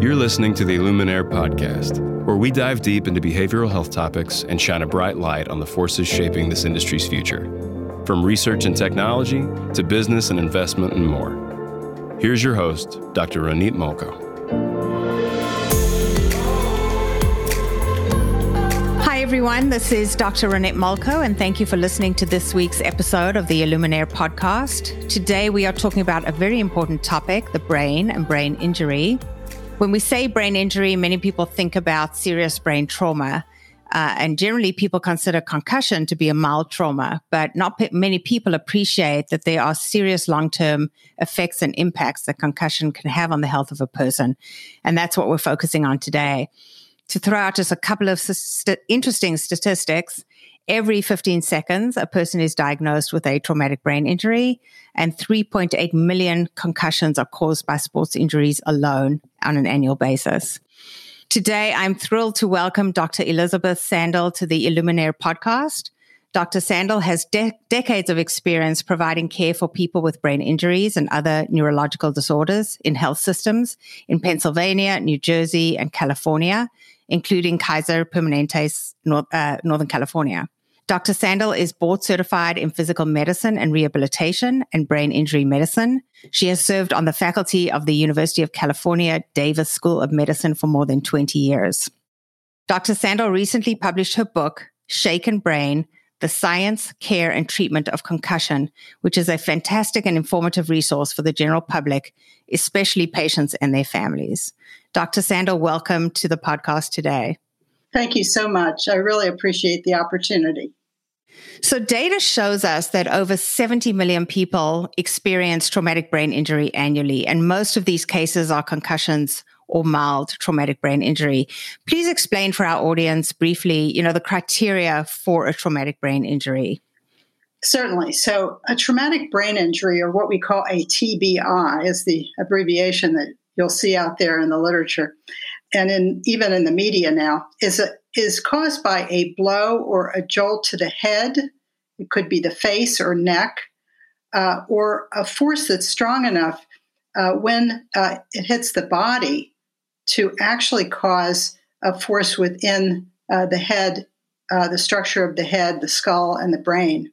You're listening to the Illuminaire podcast, where we dive deep into behavioral health topics and shine a bright light on the forces shaping this industry's future, from research and technology to business and investment and more. Here's your host, Dr. Ronit Molko. Hi, everyone. This is Dr. Ronit Molko, and thank you for listening to this week's episode of the Illuminaire podcast. Today, we are talking about a very important topic, the brain and brain injury. When we say brain injury, many people think about serious brain trauma, and generally people consider concussion to be a mild trauma, but not many people appreciate that there are serious long-term effects and impacts that concussion can have on the health of a person, and that's what we're focusing on today. To throw out just a couple of interesting statistics, every 15 seconds, a person is diagnosed with a traumatic brain injury, and 3.8 million concussions are caused by sports injuries alone on an annual basis. Today, I'm thrilled to welcome Dr. Elizabeth Sandel to the Illuminaire podcast. Dr. Sandel has decades of experience providing care for people with brain injuries and other neurological disorders in health systems in Pennsylvania, New Jersey, and California, including Kaiser Permanente, Northern California. Dr. Sandel is board certified in physical medicine and rehabilitation and brain injury medicine. She has served on the faculty of the University of California Davis School of Medicine for more than 20 years. Dr. Sandel recently published her book, Shaken Brain: The Science, Care, and Treatment of Concussion, which is a fantastic and informative resource for the general public, especially patients and their families. Dr. Sandel, welcome to the podcast today. Thank you so much. I really appreciate the opportunity. So data shows us that over 70 million people experience traumatic brain injury annually, and most of these cases are concussions or mild traumatic brain injury. Please explain for our audience briefly, the criteria for a traumatic brain injury. Certainly. So a traumatic brain injury, or what we call a TBI, is the abbreviation that you'll see out there in the literature and even in the media now, is caused by a blow or a jolt to the head. It could be the face or neck, or a force that's strong enough when it hits the body to actually cause a force within the head, the structure of the head, the skull, and the brain.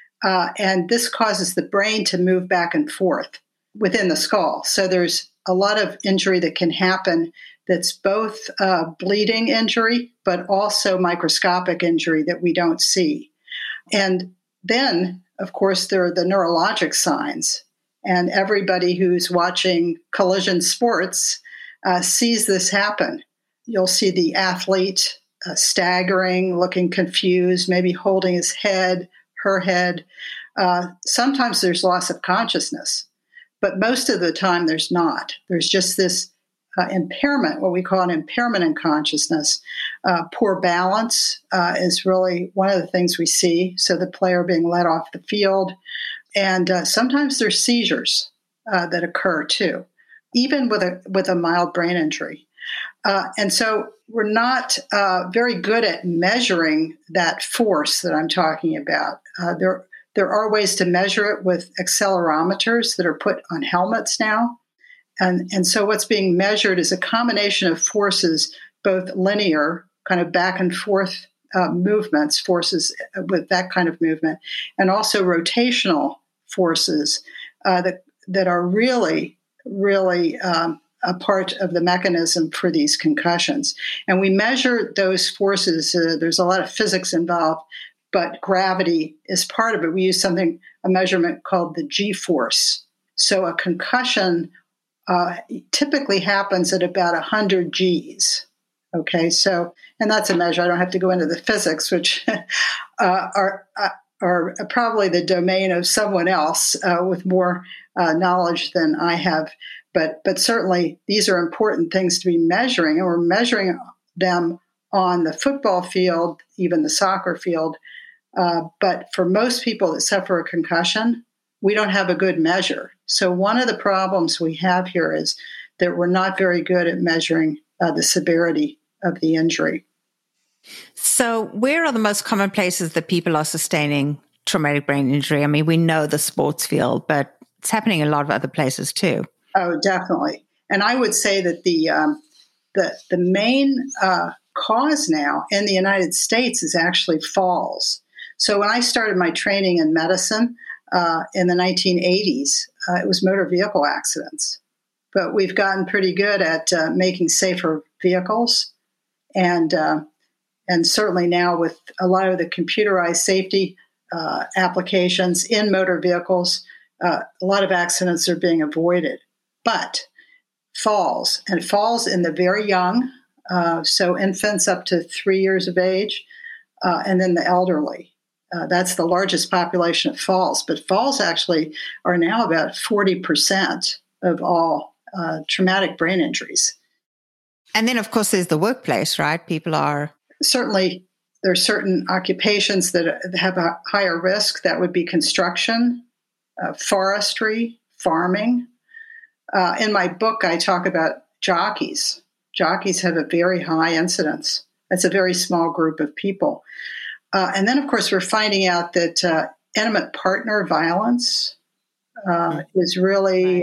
And this causes the brain to move back and forth within the skull. So there's a lot of injury that can happen that's both bleeding injury, but also microscopic injury that we don't see. And then, of course, there are the neurologic signs. And everybody who's watching collision sports sees this happen. You'll see the athlete staggering, looking confused, maybe holding his head, her head. Sometimes there's loss of consciousness, but most of the time there's not. There's just this impairment, what we call an impairment in consciousness. Poor balance is really one of the things we see. So the player being led off the field. And sometimes there's seizures that occur too, even with a mild brain injury. And so we're not very good at measuring that force that I'm talking about. There are ways to measure it with accelerometers that are put on helmets now. And so what's being measured is a combination of forces, both linear, kind of back and forth movements, forces with that kind of movement, and also rotational forces that are really, really a part of the mechanism for these concussions. And we measure those forces. There's a lot of physics involved, but gravity is part of it. We use a measurement called the G-force. So a concussion typically happens at about 100 Gs. Okay, so, and that's a measure. I don't have to go into the physics, which are probably the domain of someone else with more knowledge than I have. But certainly these are important things to be measuring, and we're measuring them on the football field, even the soccer field. But for most people that suffer a concussion, we don't have a good measure. So one of the problems we have here is that we're not very good at measuring the severity of the injury. So where are the most common places that people are sustaining traumatic brain injury? I mean, we know the sports field, but it's happening in a lot of other places too. Oh, definitely. And I would say that the the main cause now in the United States is actually falls. So when I started my training in medicine in the 1980s, it was motor vehicle accidents. But we've gotten pretty good at making safer vehicles. And certainly now with a lot of the computerized safety applications in motor vehicles, a lot of accidents are being avoided. But falls in the very young, so infants up to 3 years of age, and then the elderly. That's the largest population of falls. But falls actually are now about 40% of all traumatic brain injuries. And then, of course, there's the workplace, right? People are... Certainly, there are certain occupations that have a higher risk. That would be construction, forestry, farming. In my book, I talk about jockeys. Jockeys have a very high incidence. It's a very small group of people. And then, of course, we're finding out that intimate partner violence is really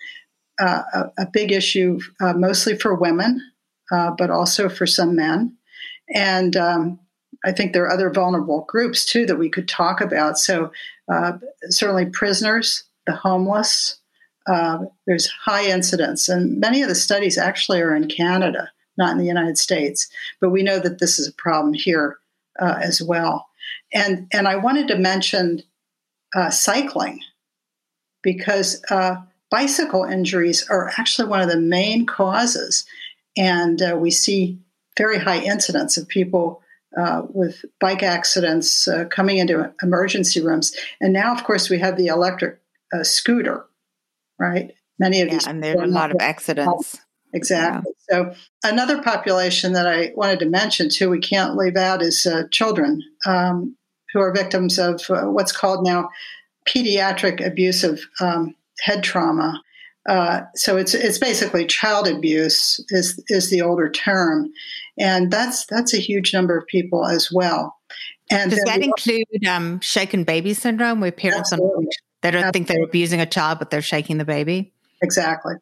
a big issue, mostly for women, but also for some men. And I think there are other vulnerable groups, too, that we could talk about. So certainly prisoners, the homeless, there's high incidence. And many of the studies actually are in Canada, not in the United States. But we know that this is a problem here as well. And I wanted to mention cycling, because bicycle injuries are actually one of the main causes. And we see very high incidence of people with bike accidents coming into emergency rooms. And now, of course, we have the electric scooter, right? Many of these. And there are a lot of accidents. Exactly. Yeah. So another population that I wanted to mention, too, we can't leave out, is children who are victims of what's called now pediatric abusive head trauma. So it's basically child abuse is the older term. And that's a huge number of people as well. And does that include shaken baby syndrome, where parents don't think they're abusing a child, but they're shaking the baby? Exactly.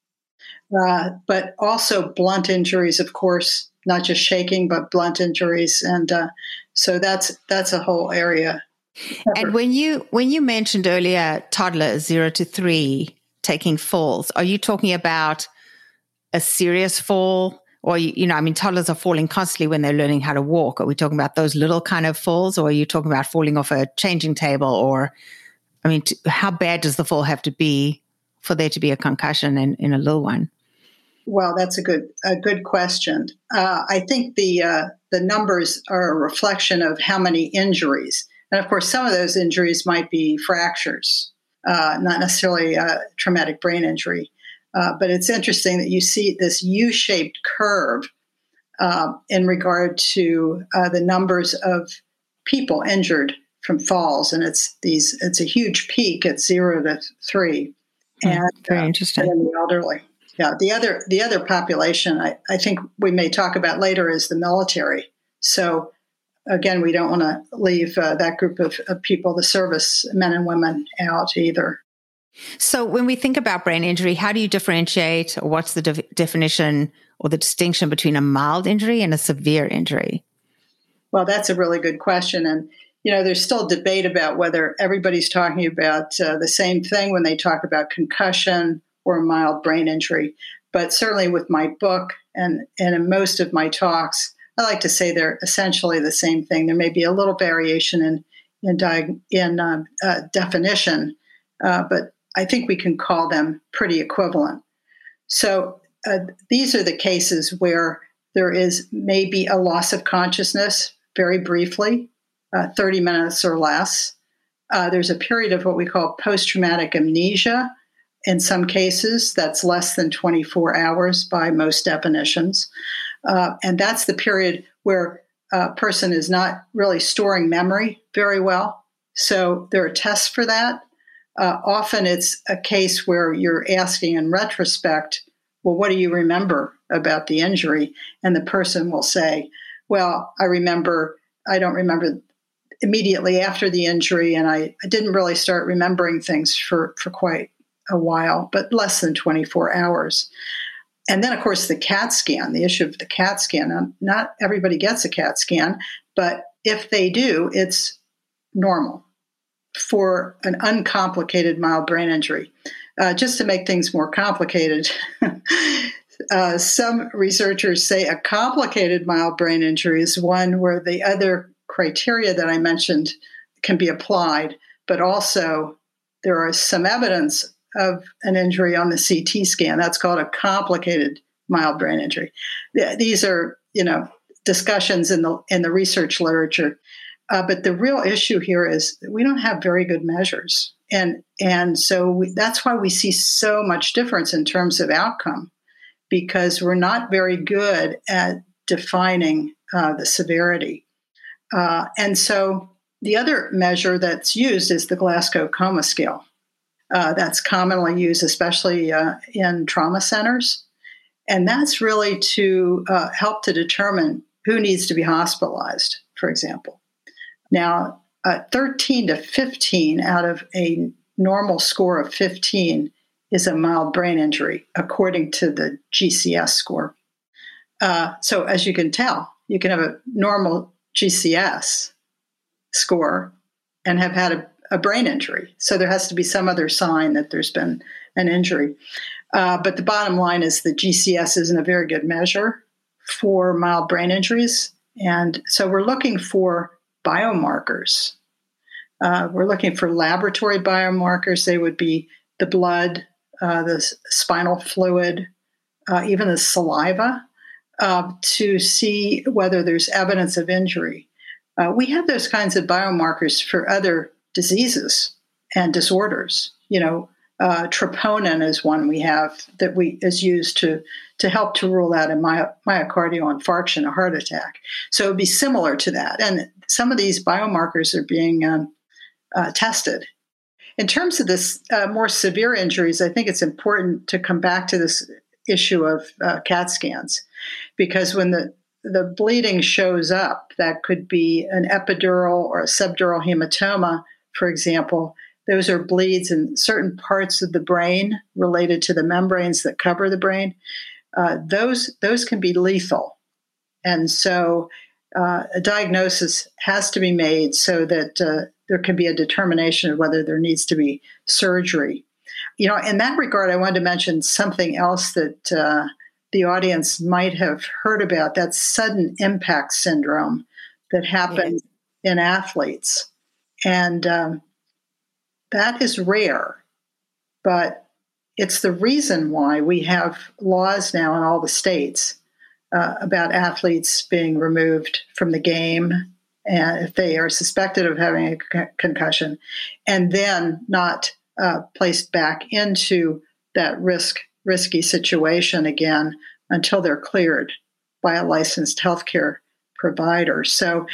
But also blunt injuries, of course, not just shaking, but blunt injuries. And so that's a whole area. And when you mentioned earlier toddlers 0 to 3 taking falls, are you talking about a serious fall? Or, toddlers are falling constantly when they're learning how to walk. Are we talking about those little kind of falls, or are you talking about falling off a changing table? Or, how bad does the fall have to be for there to be a concussion in a little one? Well, that's a good question. I think the numbers are a reflection of how many injuries. And of course, some of those injuries might be fractures, not necessarily a traumatic brain injury. But it's interesting that you see this U-shaped curve in regard to the numbers of people injured from falls, and it's a huge peak at 0 to 3, and very interesting. And in the elderly. Yeah, the other population I think we may talk about later is the military. So again, we don't want to leave that group of people, the service men and women, out either. So when we think about brain injury, how do you differentiate, or what's the definition or the distinction between a mild injury and a severe injury? Well, that's a really good question. And, there's still debate about whether everybody's talking about the same thing when they talk about concussion or a mild brain injury. But certainly with my book and in most of my talks, I like to say they're essentially the same thing. There may be a little variation in definition, but I think we can call them pretty equivalent. So these are the cases where there is maybe a loss of consciousness very briefly, 30 minutes or less. There's a period of what we call post-traumatic amnesia. In some cases, that's less than 24 hours by most definitions. And that's the period where a person is not really storing memory very well. So there are tests for that. Often it's a case where you're asking in retrospect, well, what do you remember about the injury? And the person will say, well, I don't remember immediately after the injury, and I didn't really start remembering things for quite a while, but less than 24 hours. And then, of course, the CAT scan, the issue of the CAT scan. Now, not everybody gets a CAT scan, but if they do, it's normal for an uncomplicated mild brain injury. Just to make things more complicated, some researchers say a complicated mild brain injury is one where the other criteria that I mentioned can be applied, but also there is some evidence of an injury on the CT scan. That's called a complicated mild brain injury. These are, discussions in the research literature. But the real issue here is that we don't have very good measures. And so that's why we see so much difference in terms of outcome, because we're not very good at defining the severity. And so the other measure that's used is the Glasgow Coma Scale. That's commonly used, especially in trauma centers. And that's really to help to determine who needs to be hospitalized, for example. Now, 13 to 15 out of a normal score of 15 is a mild brain injury, according to the GCS score. So as you can tell, you can have a normal GCS score and have had a brain injury. So there has to be some other sign that there's been an injury. But the bottom line is that GCS isn't a very good measure for mild brain injuries. And so we're looking for biomarkers. We're looking for laboratory biomarkers. They would be the blood, the spinal fluid, even the saliva, to see whether there's evidence of injury. We have those kinds of biomarkers for other diseases and disorders. Troponin is one we have that is used to help to rule out a myocardial infarction, a heart attack. So it would be similar to that. And some of these biomarkers are being tested. In terms of this more severe injuries, I think it's important to come back to this issue of CAT scans, because when the bleeding shows up, that could be an epidural or a subdural hematoma, for example. Those are bleeds in certain parts of the brain related to the membranes that cover the brain. Those can be lethal. And so a diagnosis has to be made so that there can be a determination of whether there needs to be surgery. In that regard, I wanted to mention something else that the audience might have heard about, that sudden impact syndrome that happens in athletes. And that is rare, but it's the reason why we have laws now in all the states about athletes being removed from the game if they are suspected of having a concussion, and then not placed back into that risky situation again until they're cleared by a licensed healthcare provider. So,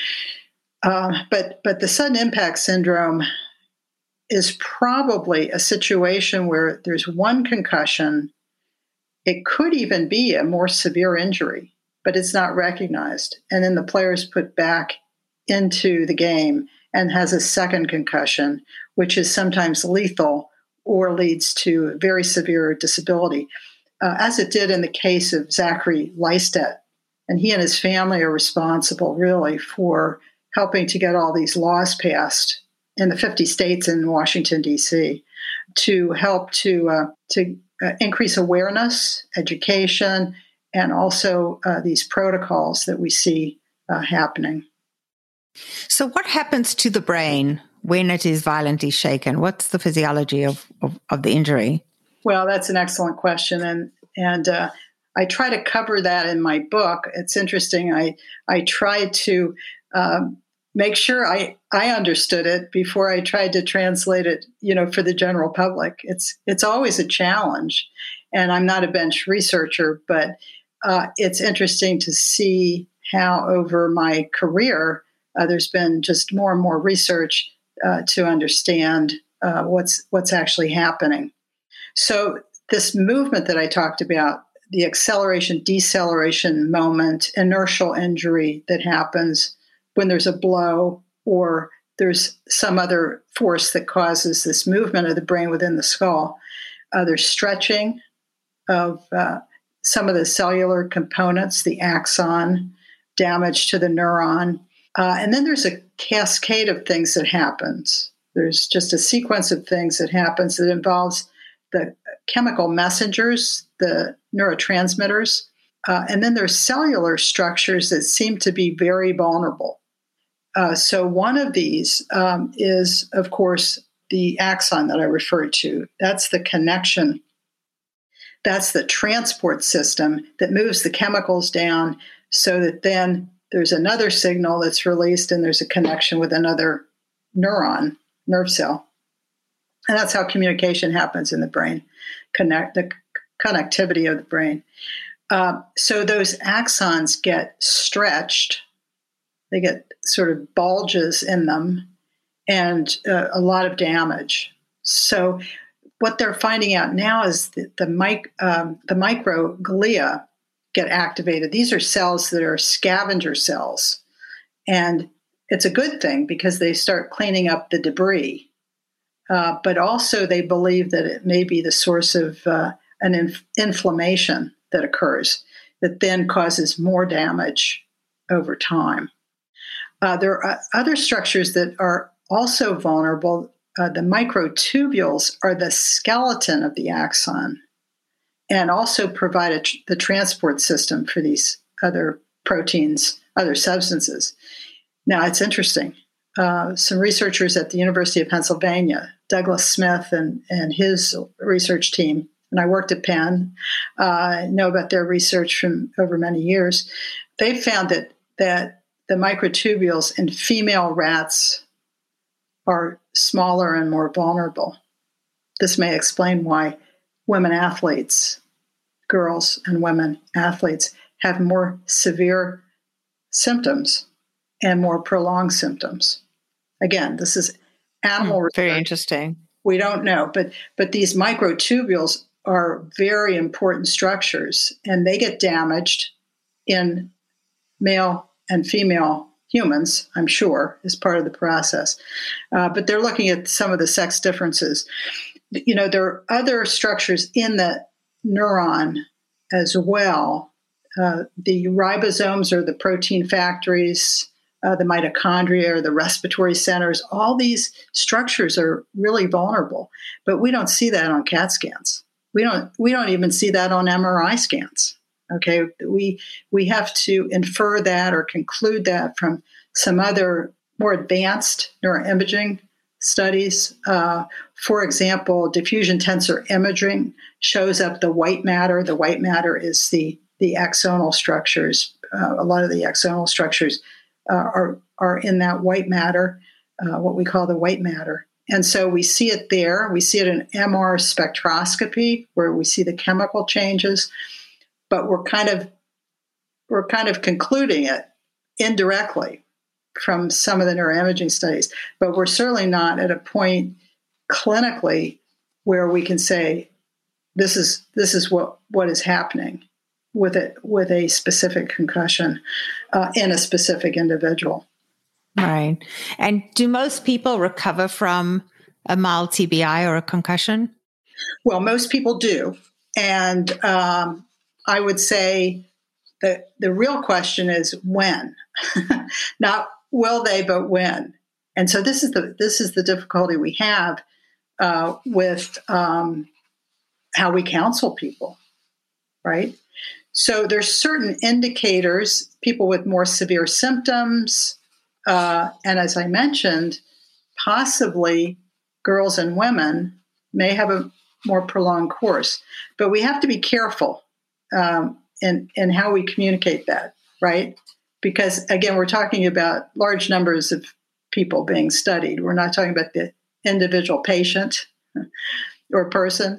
but the sudden impact syndrome is probably a situation where there's one concussion. It could even be a more severe injury, but it's not recognized. And then the player is put back into the game and has a second concussion, which is sometimes lethal or leads to very severe disability, as it did in the case of Zachary Leistet. And he and his family are responsible, really, for helping to get all these laws passed in the 50 states in Washington, D.C., to help to increase awareness, education, and also these protocols that we see happening. So what happens to the brain when it is violently shaken? What's the physiology of the injury? Well, that's an excellent question. And I try to cover that in my book. It's interesting. I tried to make sure I understood it before I tried to translate it, for the general public. It's always a challenge. And I'm not a bench researcher, but it's interesting to see how over my career, there's been just more and more research to understand what's actually happening. So this movement that I talked about, the acceleration-deceleration moment, inertial injury that happens when there's a blow or there's some other force that causes this movement of the brain within the skull. There's stretching of some of the cellular components, the axon, damage to the neuron. And then there's a cascade of things that happens. There's just a sequence of things that happens that involves the chemical messengers, the neurotransmitters, and then there's cellular structures that seem to be very vulnerable. So one of these is, of course, the axon that I referred to. That's the connection. That's the transport system that moves the chemicals down so that then there's another signal that's released and there's a connection with another nerve cell. And that's how communication happens in the brain, the connectivity of the brain. So those axons get stretched. They get sort of bulges in them and a lot of damage. So what they're finding out now is that the microglia get activated. These are cells that are scavenger cells. And it's a good thing because they start cleaning up the debris. But also they believe that it may be the source of an inflammation that occurs that then causes more damage over time. There are other structures that are also vulnerable. The microtubules are the skeleton of the axon and also provide the transport system for these other proteins, other substances. Now, it's interesting. Some researchers at the University of Pennsylvania, Douglas Smith and his research team, and I worked at Penn, know about their research from over many years. They found that the microtubules in female rats are smaller and more vulnerable. This may explain why women athletes, girls and women athletes, have more severe symptoms and more prolonged symptoms. Again, this is animal research. Very interesting. We don't know, but these microtubules are very important structures, and they get damaged in male and female humans, I'm sure, as part of the process. But they're looking at some of the sex differences. You know, there are other structures in the neuron as well. The ribosomes are the protein factories, the mitochondria or the respiratory centers. All these structures are really vulnerable, but we don't see that on CAT scans. We don't even see that on MRI scans. Okay, we have to infer that or conclude that from some other more advanced neuroimaging studies. For example, diffusion tensor imaging shows up the white matter. The white matter is the axonal structures. A lot of the axonal structures are in that white matter, what we call the white matter. And so we see it there. We see it in MR spectroscopy, where we see the chemical changes, but we're kind of concluding it indirectly from some of the neuroimaging studies. But we're certainly not at a point clinically where we can say this is what is happening with a specific concussion in a specific individual. Right. And do most people recover from a mild TBI or a concussion? Well, most people do. And I would say that the real question is when. Not will they, but when. And so this is the difficulty we have with how we counsel people, right? So there's certain indicators, people with more severe symptoms, and as I mentioned, possibly girls and women may have a more prolonged course. But we have to be careful in how we communicate that, right? Because, again, we're talking about large numbers of people being studied. We're not talking about the individual patient or person.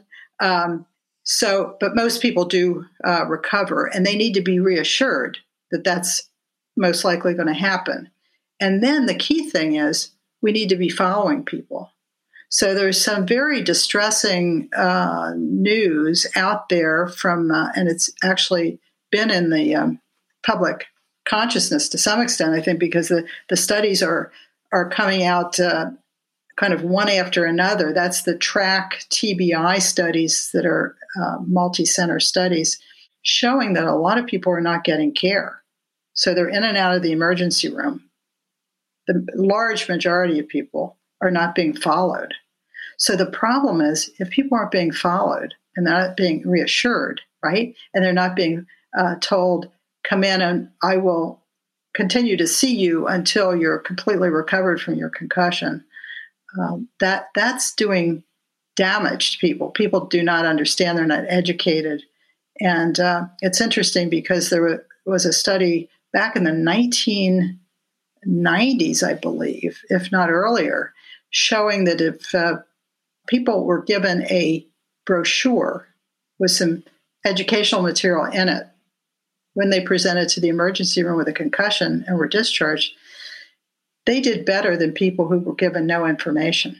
But most people do recover, and they need to be reassured that that's most likely going to happen. And then the key thing is we need to be following people. So there's some very distressing news out there from, and it's actually been in the public consciousness to some extent, I think, because the studies are coming out kind of one after another. That's the TRACK TBI studies that are multi-center studies. showing that a lot of people are not getting care. So they're in and out of the emergency room. The large majority of people are not being followed. So the problem is, if people aren't being followed and they're not being reassured, right? And they're not being told, come in and I will continue to see you until you're completely recovered from your concussion. That's doing damage to people. People do not understand. They're not educated. And it's interesting because there was a study back in the 1990s, I believe, if not earlier, showing that if people were given a brochure with some educational material in it when they presented to the emergency room with a concussion and were discharged, they did better than people who were given no information.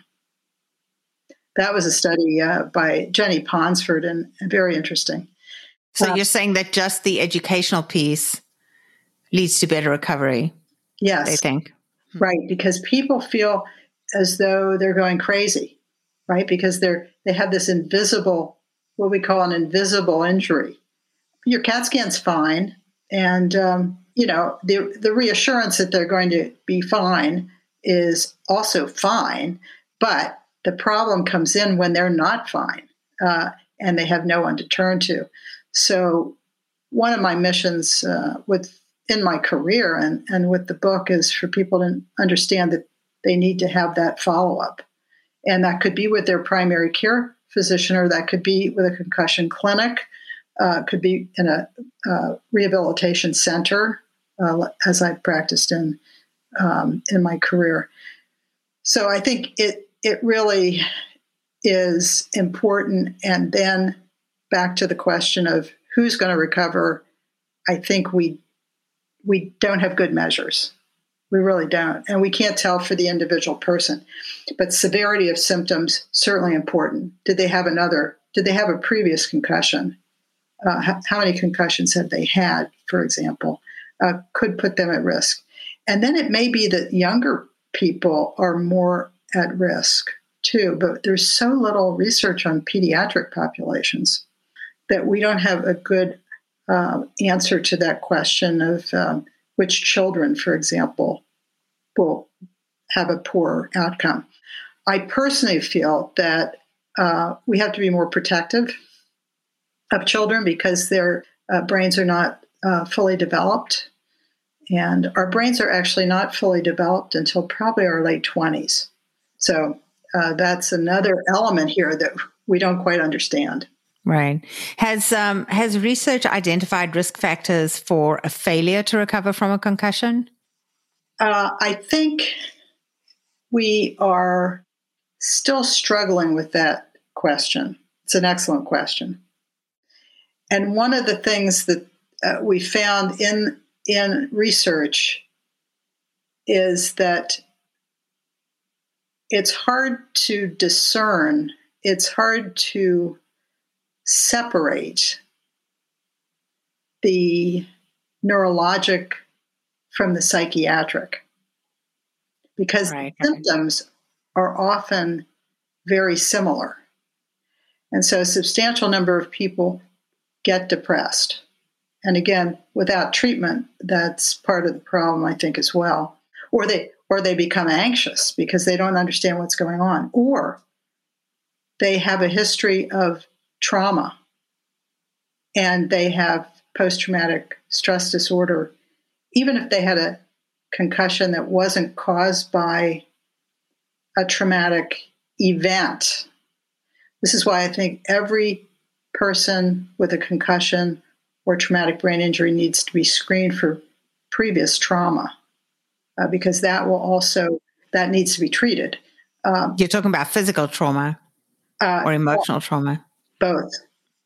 That was a study by Jenny Ponsford, and very interesting. So you're saying that just the educational piece leads to better recovery? Yes. They think. Right, because people feel as though they're going crazy, right? Because they have this invisible, what we call an invisible injury. Your CAT scan's fine, and the reassurance that they're going to be fine is also fine, but the problem comes in when they're not fine and they have no one to turn to. So one of my missions in my career and with the book is for people to understand that they need to have that follow-up. And that could be with their primary care physician, or that could be with a concussion clinic, could be in a rehabilitation center, as I've practiced in my career. So I think it really is important. And then back to the question of who's going to recover, I think we don't have good measures. We really don't. And we can't tell for the individual person. But severity of symptoms, certainly important. Did they have a previous concussion? How many concussions have they had, for example, could put them at risk. And then it may be that younger people are more at risk too, but there's so little research on pediatric populations that we don't have a good answer to that question of which children, for example, will have a poor outcome. I personally feel that we have to be more protective of children because their brains are not fully developed. And our brains are actually not fully developed until probably our late 20s. So that's another element here that we don't quite understand. Right. Has research identified risk factors for a failure to recover from a concussion? I think we are still struggling with that question. It's an excellent question. And one of the things that we found in research is that it's hard to discern, it's hard to separate the neurologic from the psychiatric because symptoms are often very similar. And so a substantial number of people get depressed. And again, without treatment, that's part of the problem, I think, as well. Or they become anxious because they don't understand what's going on. Or they have a history of trauma and they have post-traumatic stress disorder, even if they had a concussion that wasn't caused by a traumatic event. This is why I think every person with a concussion or traumatic brain injury needs to be screened for previous trauma because that needs to be treated. You're talking about physical trauma or emotional trauma? Both.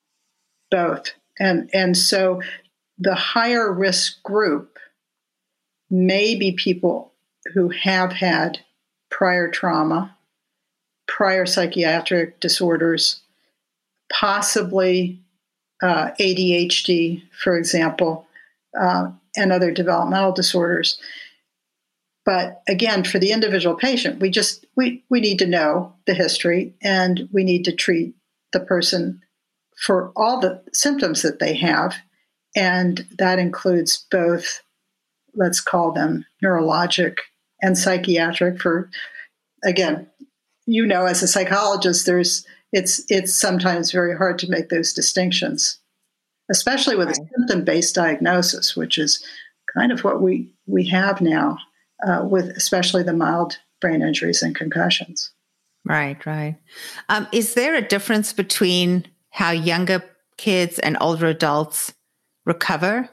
And so the higher risk group may be people who have had prior trauma, prior psychiatric disorders, possibly ADHD, for example, and other developmental disorders. But again, for the individual patient, we need to know the history and we need to treat the person for all the symptoms that they have And that includes both, let's call them neurologic and psychiatric. For, again, as a psychologist, it's sometimes very hard to make those distinctions, especially with a symptom-based diagnosis, which is kind of what we have now with especially the mild brain injuries and concussions. Right. Is there a difference between how younger kids and older adults recover?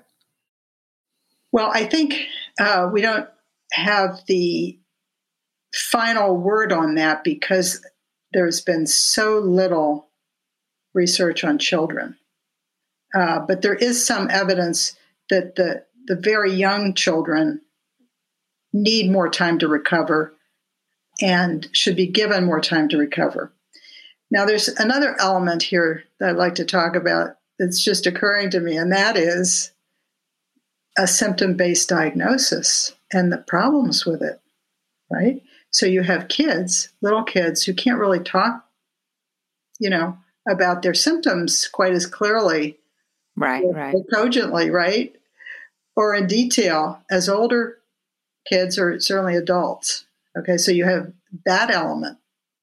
Well, I think we don't have the final word on that because there's been so little research on children. But there is some evidence that the very young children need more time to recover and should be given more time to recover. Now, there's another element here that I'd like to talk about that's just occurring to me, and that is a symptom-based diagnosis and the problems with it, right? So you have little kids who can't really talk, about their symptoms quite as clearly, right, cogently, right? Or in detail as older kids or certainly adults. Okay, so you have that element.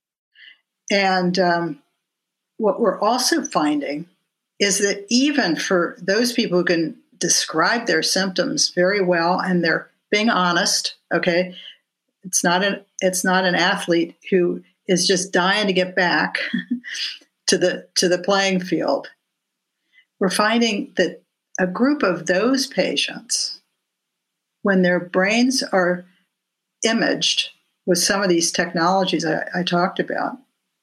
And what we're also finding is that even for those people who can describe their symptoms very well and they're being honest, okay, it's not an athlete who is just dying to get back to the playing field. We're finding that a group of those patients, when their brains are imaged with some of these technologies I talked about,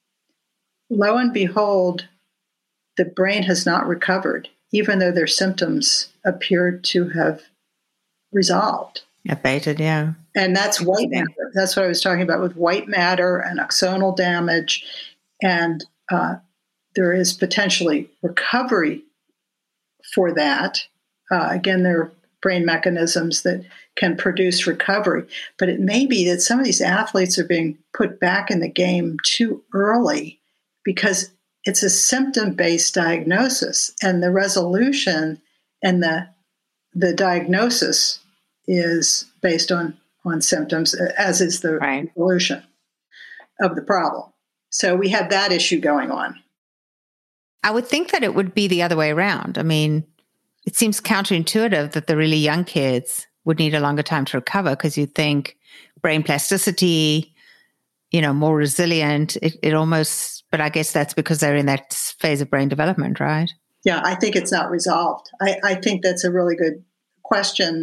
lo and behold, the brain has not recovered, even though their symptoms appear to have resolved. Abated, yeah. And that's white matter. That's what I was talking about with white matter and axonal damage. And there is potentially recovery for that. Again, there are brain mechanisms that can produce recovery. But it may be that some of these athletes are being put back in the game too early because it's a symptom-based diagnosis, and the resolution and the diagnosis is based on symptoms, as is the resolution of the problem. So we have that issue going on. I would think that it would be the other way around. I mean, it seems counterintuitive that the really young kids would need a longer time to recover because you'd think brain plasticity, more resilient. It almost, but I guess that's because they're in that phase of brain development, right? Yeah, I think it's not resolved. I think that's a really good question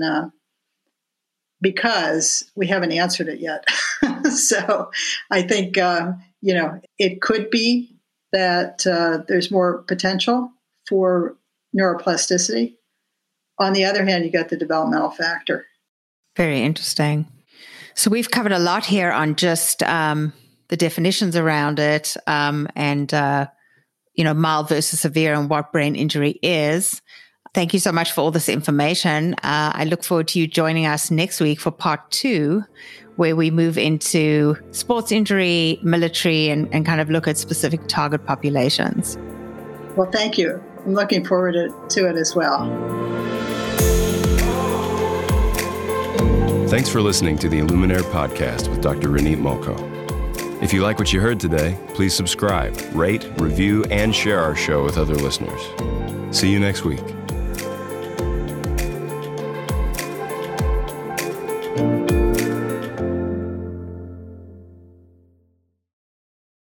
because we haven't answered it yet. So I think, it could be that there's more potential for neuroplasticity. On the other hand, you got the developmental factor. Very interesting. So we've covered a lot here on just the definitions around it and mild versus severe and what brain injury is. Thank you so much for all this information. I look forward to you joining us next week for part 2, where we move into sports injury, military, and kind of look at specific target populations. Well, thank you. I'm looking forward to it as well. Thanks for listening to the Illuminaire podcast with Dr. Ronit Molko. If you like what you heard today, please subscribe, rate, review, and share our show with other listeners. See you next week.